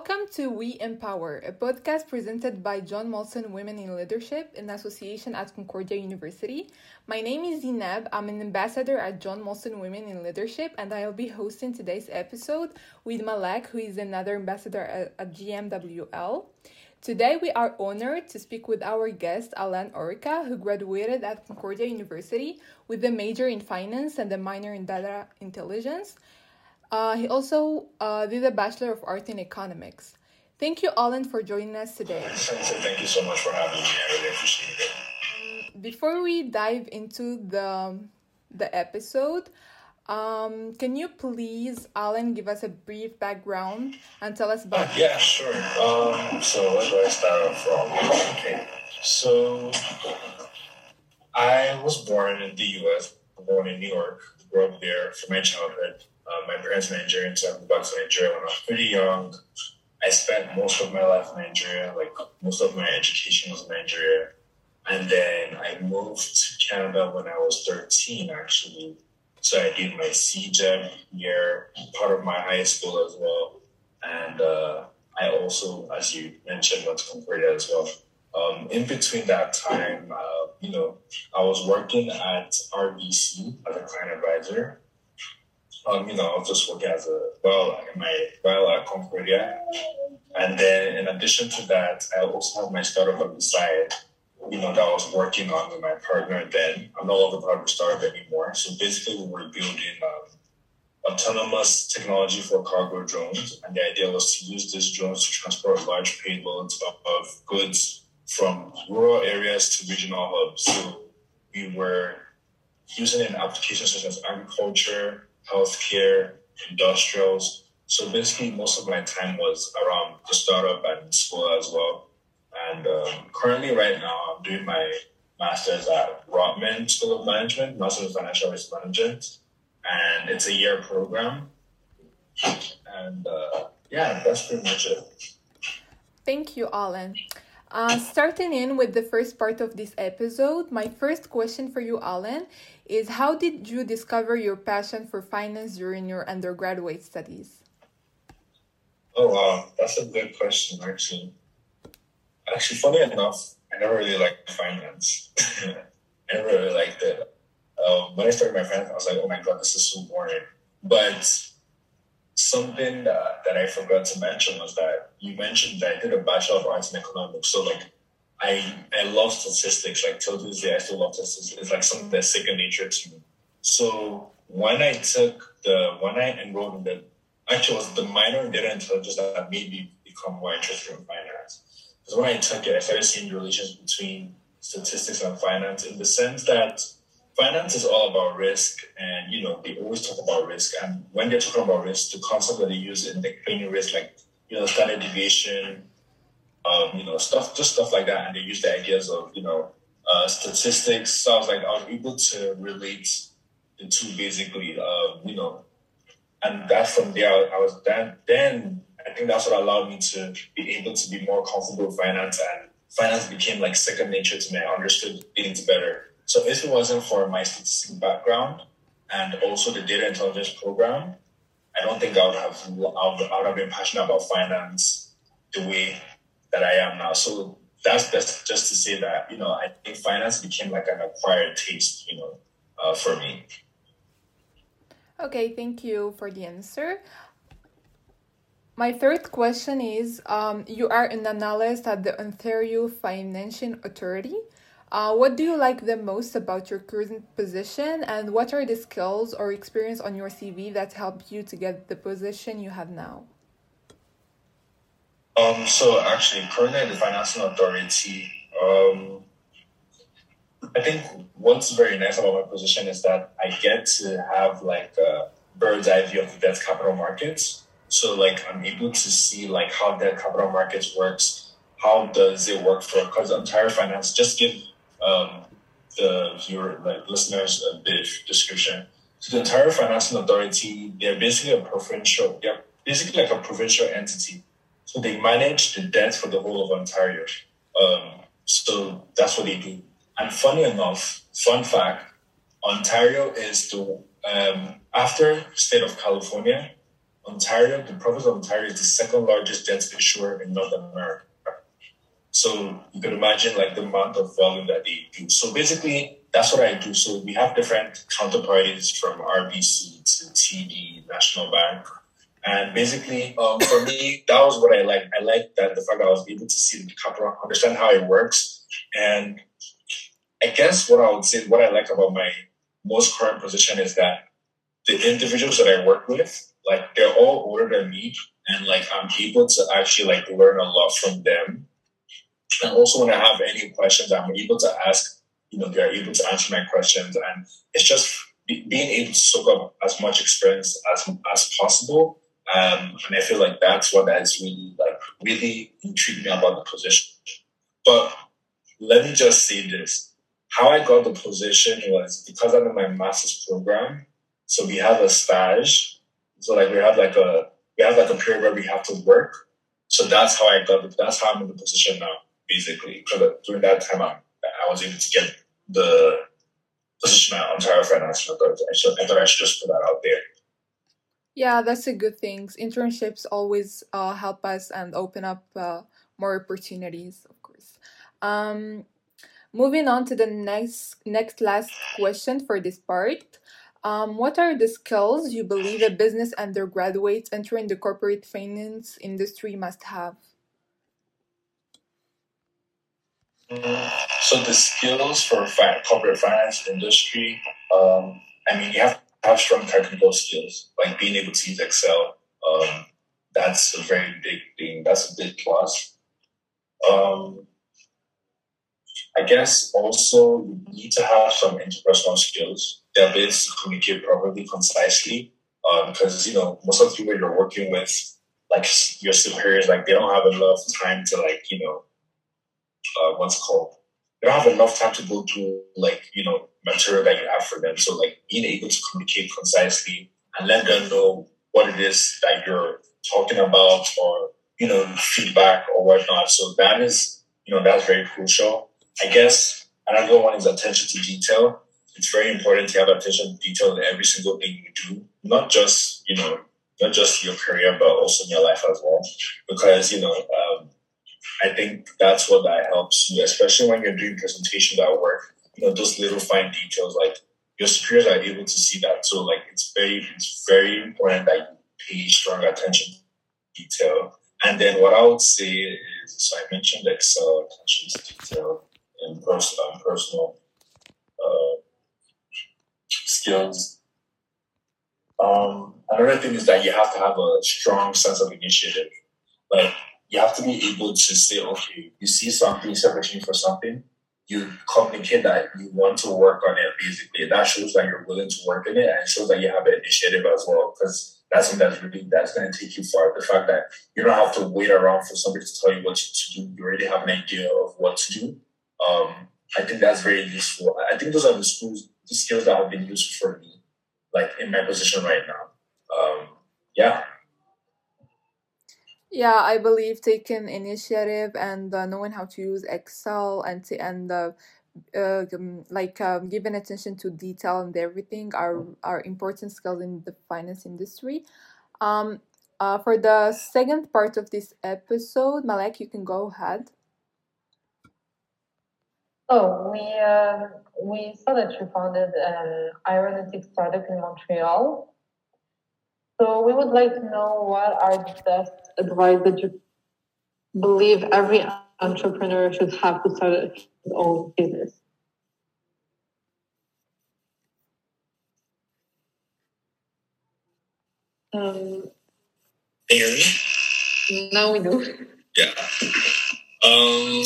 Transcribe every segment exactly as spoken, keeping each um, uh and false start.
Welcome to We Empower, a podcast presented by John Molson Women in Leadership in association at Concordia University. My name is Zineb. I'm an ambassador at John Molson Women in Leadership, and I'll be hosting today's episode with Malek, who is another ambassador at, at G M W L. Today, we are honored to speak with our guest, Alan Orica, who graduated at Concordia University with a major in finance and a minor in data intelligence. Uh, he also uh, did a Bachelor of Art in Economics. Thank you, Alan, for joining us today. Thank you so much for having me. I really appreciate it. Before we dive into the, the episode, um, can you please, Alan, give us a brief background and tell us about... Uh, yeah, sure. Um, so where do I start off from? Okay. So I was born in the U S, born in New York, grew up there for my childhood. Uh, my parents were Nigerian, so I moved back to Nigeria when I was pretty young. I spent most of my life in Nigeria, like most of my education was in Nigeria. And then I moved to Canada when I was thirteen, actually. So I did my C G E M year, part of my high school as well. And uh, I also, as you mentioned, went to Concordia as well. Um, in between that time, uh, you know, I was working at R B C as a client advisor. Um, you know, I was just working as a, well, in my, well, at Concordia. And then in addition to that, I also have my startup on the side, you know, that I was working on with my partner then. I'm no longer part of the startup anymore. So basically we were building um, autonomous technology for cargo drones. And the idea was to use these drones to transport large payloads of, of goods from rural areas to regional hubs. So we were using an application such as agriculture, healthcare, industrials. So basically, most of my time was around the startup and school as well. And um, currently, right now, I'm doing my master's at Rotman School of Management, Master of Financial Risk Management, and it's a year program. And uh, yeah, that's pretty much it. Thank you, Alan. Uh, starting in with the first part of this episode, my first question for you, Alan, is how did you discover your passion for finance during your undergraduate studies? Oh, wow. That's a good question, actually. Actually, funny enough, I never really liked finance. I never really liked it. Um, when I started my finance, I was like, oh my God, this is so boring. But something uh, that I forgot to mention was that you mentioned that I did a Bachelor of Arts in Economics. So, like, I I love statistics. Like, till this day, I still love statistics. It's like something that's second nature to me. So, when I took the, when I enrolled in the, actually, it was the minor in data intelligence that made me become more interested in finance. Because when I took it, I started seeing the relations between statistics and finance in the sense that finance is all about risk, and, you know, they always talk about risk. And when they're talking about risk, the concept that they use in explaining risk, like, you know, standard deviation, um, you know, stuff, just stuff like that. And they use the ideas of, you know, uh, statistics. So I was like, I was able to relate the two basically, um, you know, and that from there, I was then, then I think that's what allowed me to be able to be more comfortable with finance, and finance became like second nature to me. I understood things better. So if it wasn't for my statistics background and also the data intelligence program, I don't think I would have, I would, I would have been passionate about finance the way that I am now. So that's best just to say that, you know, I think finance became like an acquired taste, you know, uh, for me. Okay, thank you for the answer. My third question is, um, you are an analyst at the Ontario Financial Authority. Uh, what do you like the most about your current position, and what are the skills or experience on your C V that helped you to get the position you have now? Um, so actually, currently at the Financial Authority, um, I think what's very nice about my position is that I get to have like a bird's eye view of the debt capital markets. So like I'm able to see like how debt capital markets works, how does it work for, because Ontario Finance, just give um, the viewer, like listeners, a bit of description. So the Ontario Financial Authority, they're basically a provincial, they're basically like a provincial entity. So they manage the debt for the whole of Ontario. Um, so that's what they do. And funny enough, fun fact, Ontario is the, um, after the state of California, Ontario, the province of Ontario is the second largest debt issuer in North America. So you can imagine like the amount of volume that they do. So basically, that's what I do. So we have different counterparties from R B C to T D, National Bank. And basically, um, for me, that was what I like. I like that the fact that I was able to see the capital, understand how it works. And I guess what I would say, what I like about my most current position is that the individuals that I work with, like they're all older than me. And like I'm able to actually like learn a lot from them. And also when I have any questions, I'm able to ask, you know, they're able to answer my questions. And it's just be, being able to soak up as much experience as, as possible. Um, and I feel like that's what has really, like, really intrigued me about the position. But let me just say this. How I got the position was because I'm in my master's program. So we have a stage. So like we have like a, we have like a period where we have to work. So that's how I got, the, that's how I'm in the position now. Basically, because during that time, I, I was able to get the position at Ontario Financial Authority. I, should, I thought I should just put that out there. Yeah, that's a good thing. Internships always uh, help us and open up uh, more opportunities, of course. Um, moving on to the next, next last question for this part. Um, what are the skills you believe a business undergraduate entering the corporate finance industry must have? So the skills for fi- corporate finance industry, um, I mean, you have to have strong technical skills, like being able to use Excel. Um, that's a very big thing. That's a big plus. Um, I guess also you need to have some interpersonal skills, the ability to communicate properly, concisely, because, um, you know, most of the people you're working with, like your superiors, like they don't have enough time to like, you know, Uh, what's it called? They don't have enough time to go through like, you know, material that you have for them. So like being able to communicate concisely and let them know what it is that you're talking about or, you know, feedback or whatnot. So that is, you know, that's very crucial. I guess another one is attention to detail. It's very important to have attention to detail in every single thing you do, not just, you know, not just your career, but also in your life as well. Because, you know, um, I think that's what that helps you, especially when you're doing presentations at work. You know, those little fine details, like your superiors are able to see that. So, like, it's very, it's very important that you pay strong attention to detail. And then what I would say is, so I mentioned Excel, attention to detail, and personal, and personal uh, skills. Um, another thing is that you have to have a strong sense of initiative. Like, you have to be able to say, okay, you see something, you see opportunity for something, you communicate that you want to work on it, basically. That shows that you're willing to work in it, and it shows that you have an initiative as well, because that's something that's really, that's going to take you far. The fact that you don't have to wait around for somebody to tell you what to do. You already have an idea of what to do. Um, I think that's very useful. I think those are the skills, the skills that have been useful for me, like in my position right now. Um, yeah. Yeah, I believe taking initiative and uh, knowing how to use Excel and to, and uh, uh, um, like um, giving attention to detail and everything are are important skills in the finance industry. Um, uh, for the second part of this episode, Malek, you can go ahead. Oh, we uh, we saw that you founded an aeronautic startup in Montreal. So we would like to know what are the best advice that you believe every entrepreneur should have to start his own business. Um, Can you hear me? Now we do. Yeah. Um,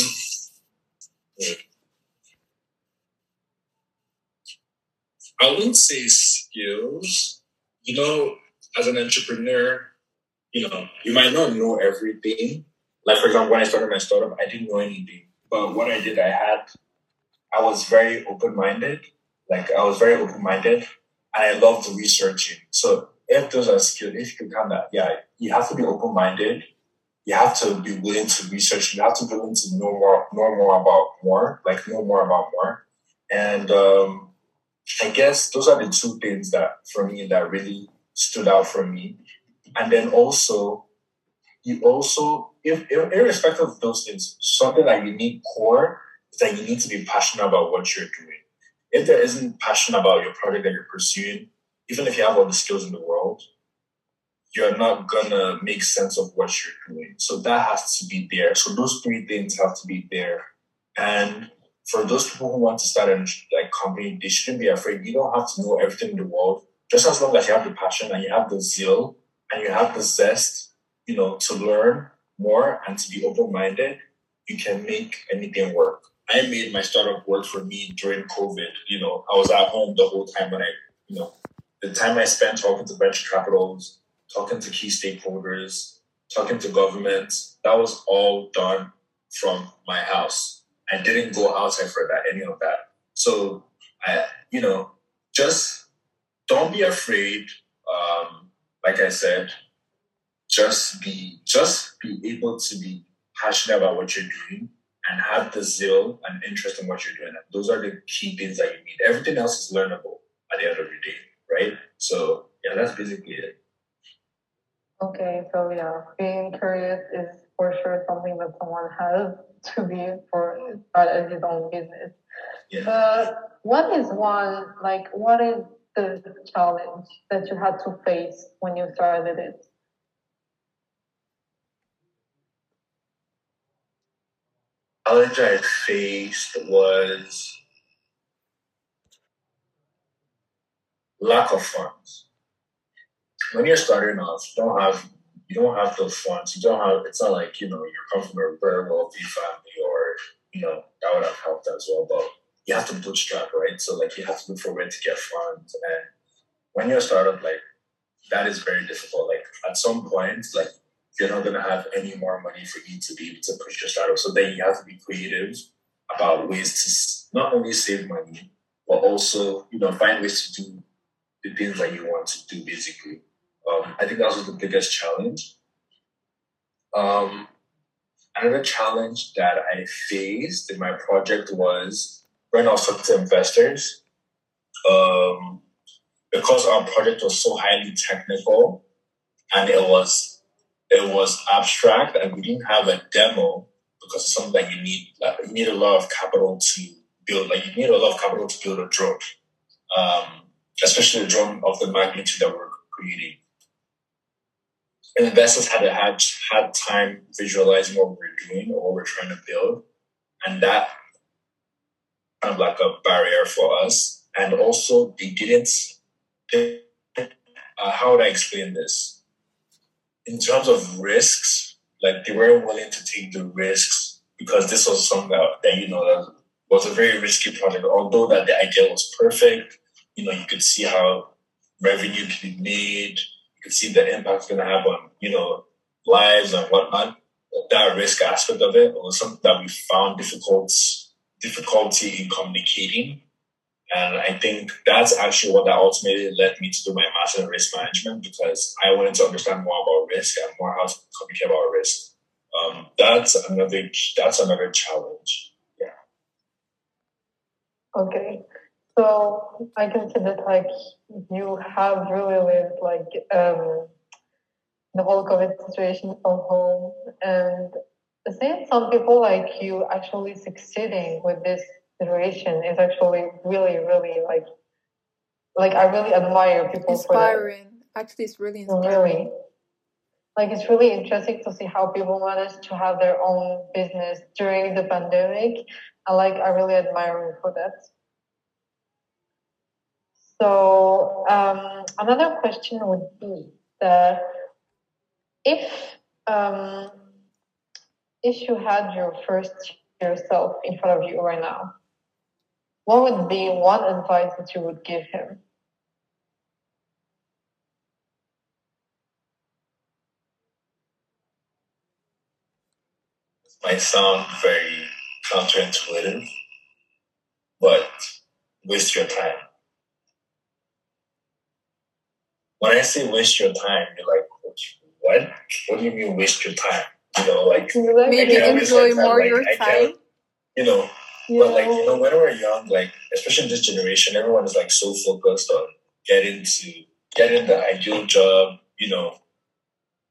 I wouldn't say skills. You know, as an entrepreneur, you know, you might not know everything. Like, for example, when I started my startup, I didn't know anything. But what I did, I had, I was very open-minded. Like, I was very open-minded, and I loved researching. So if those are skills, if you can have that, yeah, you have to be open-minded. You have to be willing to research. You have to be willing to know more, know more about more, like know more about more. And um, I guess those are the two things that, for me, that really stood out for me. And then also, you also, if, if irrespective of those things, something that you need core is that you need to be passionate about what you're doing. If there isn't passion about your project that you're pursuing, even if you have all the skills in the world, you're not gonna make sense of what you're doing. So that has to be there. So those three things have to be there. And for those people who want to start a like company, they shouldn't be afraid. You don't have to know everything in the world. Just as long as you have the passion and you have the zeal and you have the zest, you know, to learn more and to be open-minded, you can make anything work. I made my startup work for me during COVID. You know, I was at home the whole time when I, you know, the time I spent talking to venture capitals, talking to key stakeholders, talking to governments, that was all done from my house. I didn't go outside for that, any of that. So, I, you know, just don't be afraid. Um, like I said, just be, just be able to be passionate about what you're doing and have the zeal and interest in what you're doing. And those are the key things that you need. Everything else is learnable at the end of the day, right? So, yeah, that's basically it. Okay, so yeah, being curious is for sure something that someone has to be for start his own business. Yeah. But what is one, like, what is the challenge that you had to face when you started it? Challenge I faced was lack of funds. When you're starting off, you don't have you don't have those funds. You don't have. It's not like you know you come from a very wealthy family, or you know that would have helped as well. But you have to bootstrap, right? So like you have to look for where to get funds. And when you're a startup, like that is very difficult. Like at some point, like you're not gonna have any more money for you to be able to push your startup. So then you have to be creative about ways to not only save money, but also you know find ways to do the things that you want to do, basically. Um, I think that was the biggest challenge. Um, another challenge that I faced in my project was when I was talking to investors, um, because our project was so highly technical and it was it was abstract and we didn't have a demo because it's something that you need. Like, you need a lot of capital to build. Like you need a lot of capital to build a drone, um, especially a drone of the magnitude that we're creating. And investors had had had time visualizing what we were doing or what we're trying to build, and that kind of like a barrier for us. And also, they didn't. They, uh, how would I explain this? In terms of risks, like they weren't willing to take the risks because this was something that, that you know that was a very risky project. Although that the idea was perfect, you know, you could see how revenue could be made. You could see the impact it's going to have on, you know, lives and whatnot. That risk aspect of it was something that we found difficult, difficulty in communicating. And I think that's actually what that ultimately led me to do my master's in risk management, because I wanted to understand more about risk and more how to communicate about risk. Um, that's another that's another challenge. Yeah. Okay. So I can see that like you have really lived like um, the whole COVID situation from home, and seeing some people like you actually succeeding with this situation is actually really, really like like I really admire people inspiring. for that. Actually, it's really inspiring. Really, like it's really interesting to see how people manage to have their own business during the pandemic, and like I really admire you for that. So um, another question would be that if um, if you had your first yourself in front of you right now, what would be one advice that you would give him? It might sound very counterintuitive, but waste your time. When I say waste your time, you're like, what? What do you mean waste your time? You know, like maybe enjoy more like, your I time. You know, yeah. But like you know, when we're young, like especially in this generation, everyone is like so focused on getting to getting the ideal job. You know,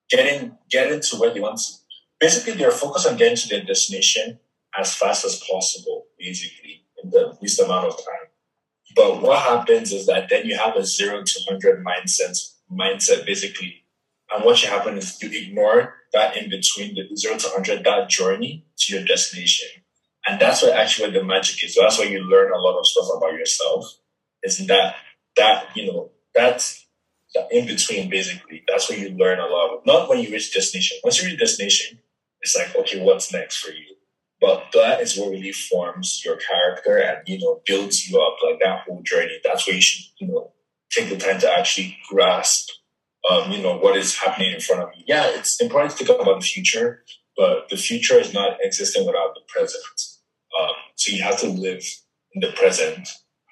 getting getting to where they want to. Basically, they're focused on getting to their destination as fast as possible, basically, in the least amount of time. But what happens is that then you have a zero to hundred mindset, mindset basically. And what should happen is you ignore that in between the zero to hundred, that journey to your destination. And that's where actually where the magic is. That's where you learn a lot of stuff about yourself. Is that that you know that's that in between basically. That's where you learn a lot. Of, not when you reach destination. Once you reach destination, it's like, okay, what's next for you? But that is what really forms your character and, you know, builds you up, like that whole journey. That's where you should, you know, take the time to actually grasp, um, you know, what is happening in front of you. Yeah, it's important to think about the future, but the future is not existing without the present. Um, so you have to live in the present.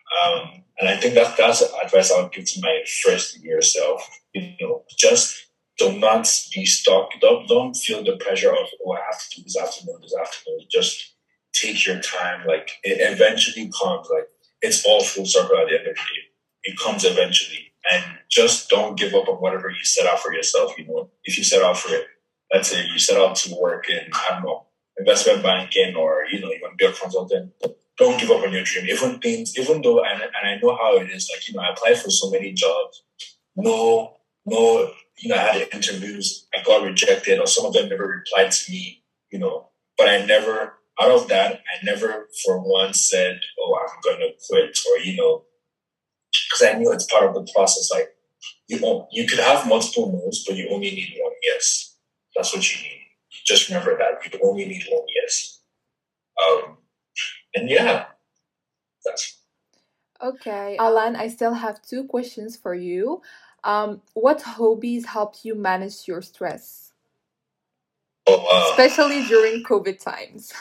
Um, and I think that that's advice I would give to my first year self. You know, just do not be stuck. Don't, don't feel the pressure of, oh, I have to do this afternoon, this afternoon. Just take your time. Like, it eventually comes. Like, it's all full circle at the end of the day. It comes eventually. And just don't give up on whatever you set out for yourself. You know, if you set out for it, let's say you set out to work in, I don't know, investment banking, or, you know, you want to be a consultant, don't give up on your dream. Even things, even though, and, and I know how it is, like, you know, I applied for so many jobs. No, no, you know, I had interviews, I got rejected, or some of them never replied to me, you know, but I never, out of that, I never for once said, oh, I'm going to quit, or, you know, because I knew it's part of the process. Like, you know, you could have multiple no's, but you only need one yes. That's what you need. Just remember that. You only need one yes. Um, and yeah, that's Okay, Alan, I still have two questions for you. Um, what hobbies helped you manage your stress, oh wow. especially during COVID times?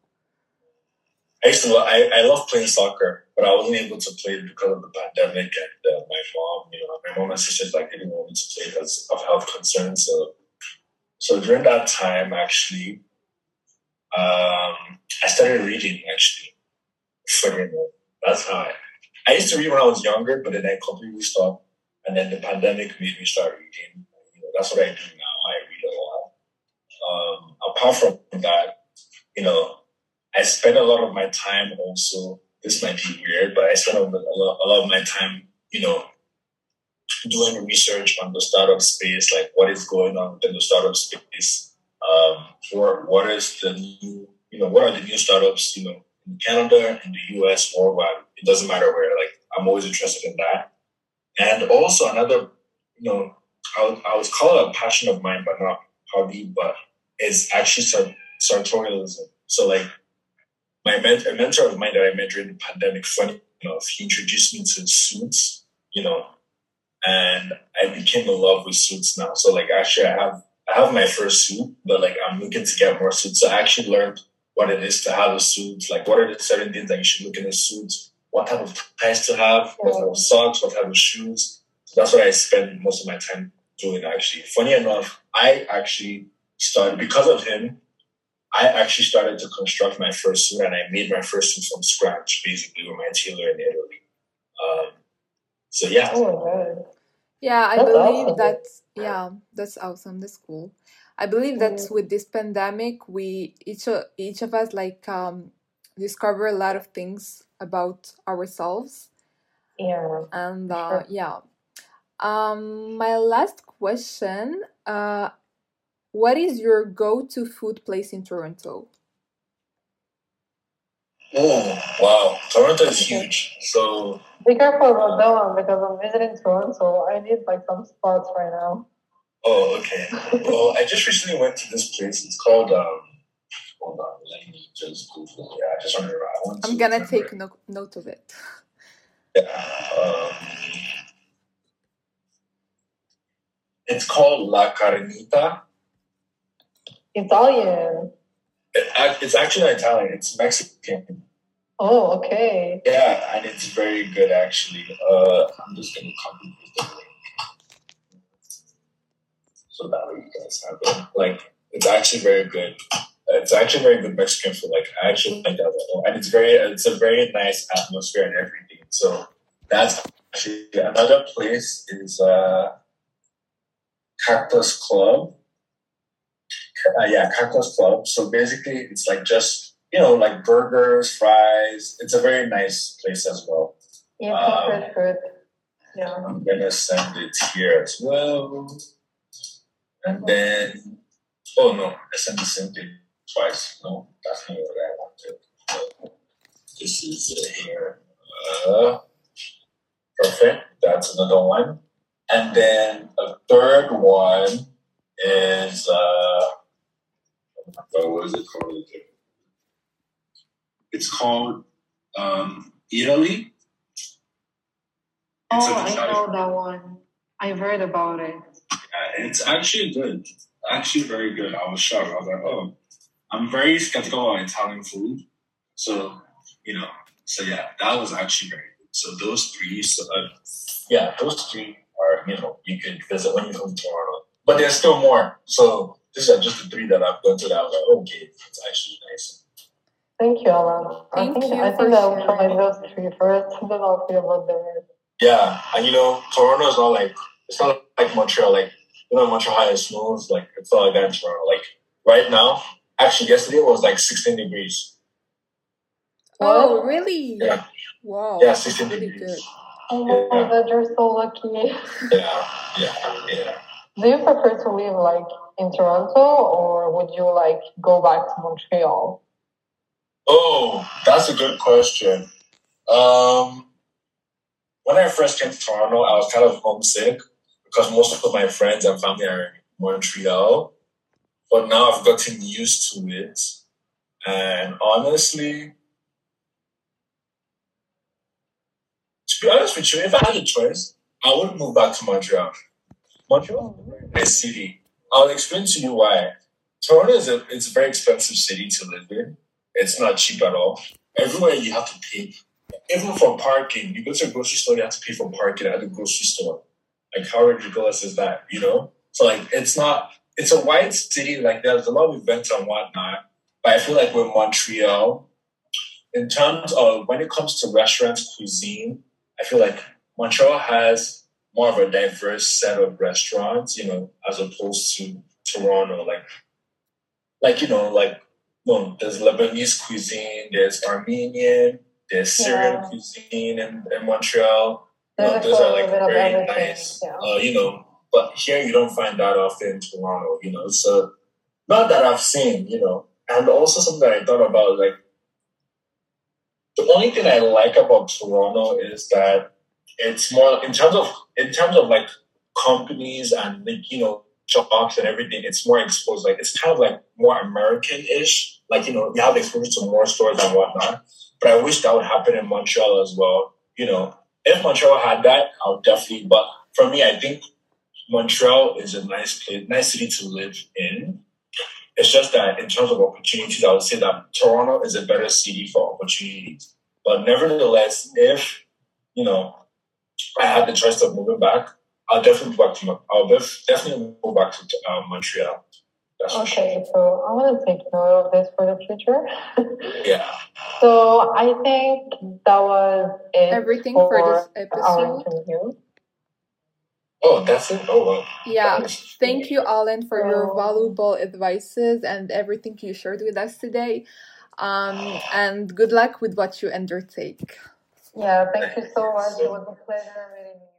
I used to. lo- I, I love playing soccer, but I wasn't able to play because of the pandemic, and uh, my mom, you know, my mom and sisters like didn't want me to play because of health concerns. So, so during that time, actually, um, I started reading. Actually, funny enough, that's how I. I used to read when I was younger, but then I completely stopped, and then the pandemic made me start reading. You know, that's what I do now. I read a lot. Um, apart from that, you know, I spend a lot of my time also. This might be weird, but I spend a lot, a lot of my time, you know, doing research on the startup space, like what is going on within the startup space. Um, for what is the new, you know, what are the new startups, you know, in Canada, in the U S, worldwide. It doesn't matter where. Like, I'm always interested in that. And also another, you know, I would, I would call it a passion of mine, but not hobby, but it's actually sar- sartorialism. So, like, my ment- a mentor of mine that I met during the pandemic, funny enough, he introduced me to suits, you know, and I became in love with suits now. So, like, actually, I have I have my first suit, but, like, I'm looking to get more suits. So I actually learned what it is to have a suit, like, what are the certain things that you should look in a suit, what type of ties to have, what type of socks, what type of shoes. So that's what I spend most of my time doing, actually. Funny enough, I actually started, because of him, I actually started to construct my first suit, and I made my first suit from scratch, basically, with my tailor in Italy. Um, so, yeah. Oh, good. Yeah, I That's believe awesome. that, yeah, that's awesome. That's cool. I believe that Mm, with this pandemic, we each of, each of us like um discover a lot of things about ourselves, yeah, and for uh, sure. yeah. Um, my last question, uh, what is your go-to food place in Toronto? Oh, wow. Toronto is Okay. huge. So, Be careful about that one because I'm visiting Toronto. I need like some spots right now. oh, okay. Well, I just recently went to this place. It's called, um, hold on, let me just Google it. Yeah, I just remember. I want I'm to gonna remember. take no- note of it. Yeah. Um, it's called La Carnita. Italian. It, ac- it's actually not Italian. It's Mexican. Oh, okay. Yeah, and it's very good, actually. Uh, I'm just going to copy the link so that way you guys have it. Like, it's actually very good. It's actually very good Mexican food. Like, I actually like that a lot. And it's very, it's a very nice atmosphere and everything. So that's actually another place is uh, Cactus Club. Uh, yeah, Cactus Club. So basically, it's like just you know like burgers, fries. It's a very nice place as well. Yeah, Um, comfort food. Yeah. I'm gonna send it here as well, and then oh no, I sent the same thing twice. No, that's not what I wanted. This is it here. Uh, perfect. That's another one, and then a third one is uh, oh, what is it called? It's called um, Italy. It's Oh, an I Italian. know that one. I've heard about it. Yeah, it's actually good. Actually, very good. I was shocked. I was like, oh, I'm very skeptical on Italian food. So, you know, so yeah, that was actually very good. So those three, so, uh, yeah, those three are, you know, you could visit when you come to Toronto. But there's still more. So these are just the three that I've gone to that I was like, okay, it's actually nice. Thank you, Alan. I Thank think you I for think I'll try sharing. those three first, then I'll feel about the rest. Yeah, and you know, Toronto is not like it's not like Montreal. Like you know, Montreal has snows. Like it's not like that in Toronto. Like right now, actually, yesterday was like sixteen degrees. Oh, What? really? Yeah, Wow, yeah, that's sixteen really good. degrees. Oh my Yeah, god, you're so lucky. yeah, yeah, yeah. Do you prefer to live like in Toronto or would you like go back to Montreal? Oh, that's a good question. Um, when I first came to Toronto, I was kind of homesick because most of my friends and family are in Montreal. But now I've gotten used to it, and honestly, to be honest with you, if I had a choice, I would move back to Montreal. Montreal is a very nice city. I'll explain to you why. Toronto is a it's a very expensive city to live in. It's not cheap at all. Everywhere you have to pay. Even for parking, you go to a grocery store, you have to pay for parking at the grocery store. Like how ridiculous is that, you know? So like it's not it's a wide city, like there's a lot of events and whatnot. But I feel like with Montreal, in terms of when it comes to restaurants, cuisine, I feel like Montreal has more of a diverse set of restaurants, you know, as opposed to Toronto. Like, like you know, like no, there's Lebanese cuisine, there's Armenian, there's Syrian Yeah. cuisine in, in Montreal. You know, There's those a are little like bit of very everything. nice. Yeah. Uh, you know, but here you don't find that often in Toronto. You know, so not that I've seen. You know, and also something that I thought about, like the only thing I like about Toronto is that it's more in terms of in terms of like companies and like, you know jobs and everything. It's more exposed. Like it's kind of like more American-ish. Like you know you have exposure to more stores and whatnot. But I wish that would happen in Montreal as well. You know, if Montreal had that, I would definitely. But for me, I think Montreal is a nice place, nice city to live in. It's just that in terms of opportunities, I would say that Toronto is a better city for opportunities. But nevertheless, if you know I had the choice of moving back, I'll definitely move back to Mon- I'll def- definitely move back to uh, Montreal. That's for sure. Okay, so I want to take note of this for the future. Yeah. So I think that was it Everything for for this our episode. interview. Oh, that's it. Oh well. Yeah, Nice. thank you, Alan, for your So valuable advices and everything you shared with us today. Um, and good luck with what you undertake. yeah, thank Thank you so you much. It so was a pleasure meeting you.